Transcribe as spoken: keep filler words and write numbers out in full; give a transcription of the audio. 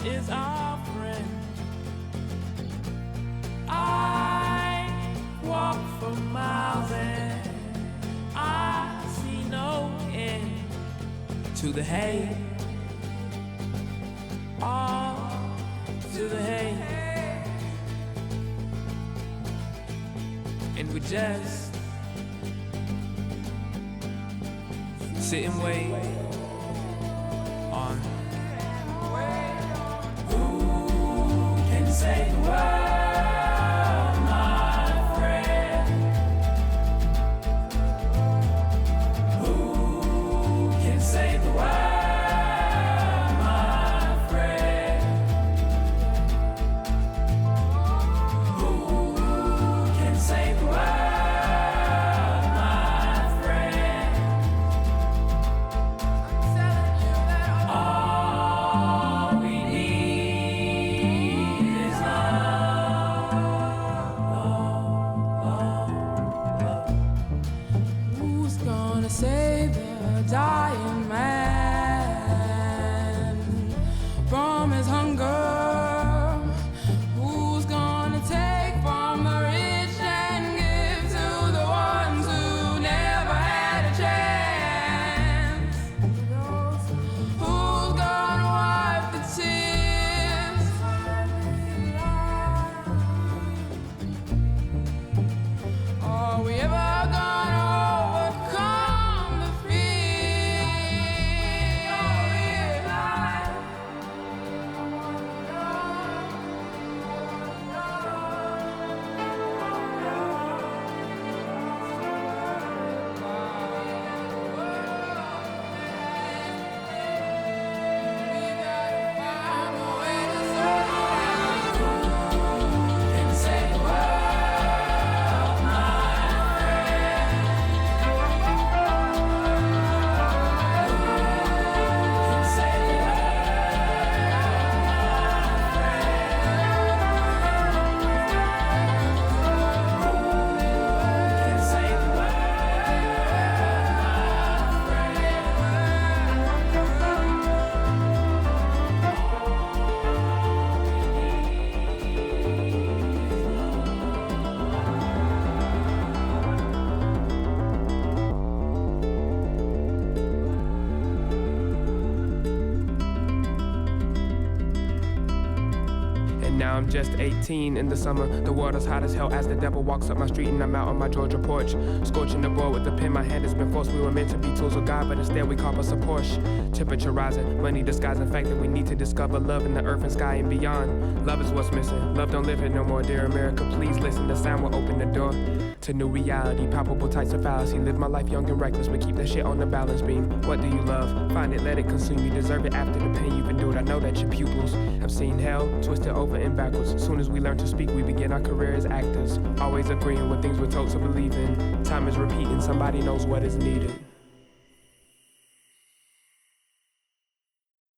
is our friend. I walk for miles and I see no end to the hate. All to the hate. And we just sit and wait on who can save the world, my friend. Who can save the world, my friend? Who can save the world? Save the dying man from his hunger. Who's gonna take from the rich and give to the ones who never had a chance? Who's gonna wipe the tears? Are we ever gonna overcome the Now I'm just eighteen in the summer. The water's hot as hell as the devil walks up my street, and I'm out on my Georgia porch, scorching the board with the pen. My hand has been forced. We were meant to be tools of God, but instead we call us a Porsche. Temperature rising, money disguising the fact that we need to discover love in the earth and sky and beyond. Love is what's missing. Love don't live here no more. Dear America, please listen. The sound will open the door to new reality. Palpable types of fallacy. Live my life young and reckless, but keep that shit on the balance beam. What do you love? Find it, let it consume you. Deserve it after the pain you've endured. I know that your pupils have seen hell twisted over and backwards. As soon as we learn to speak, we begin our career as actors, always agreeing with things we're told to believe in. Time is repeating, somebody knows what is needed.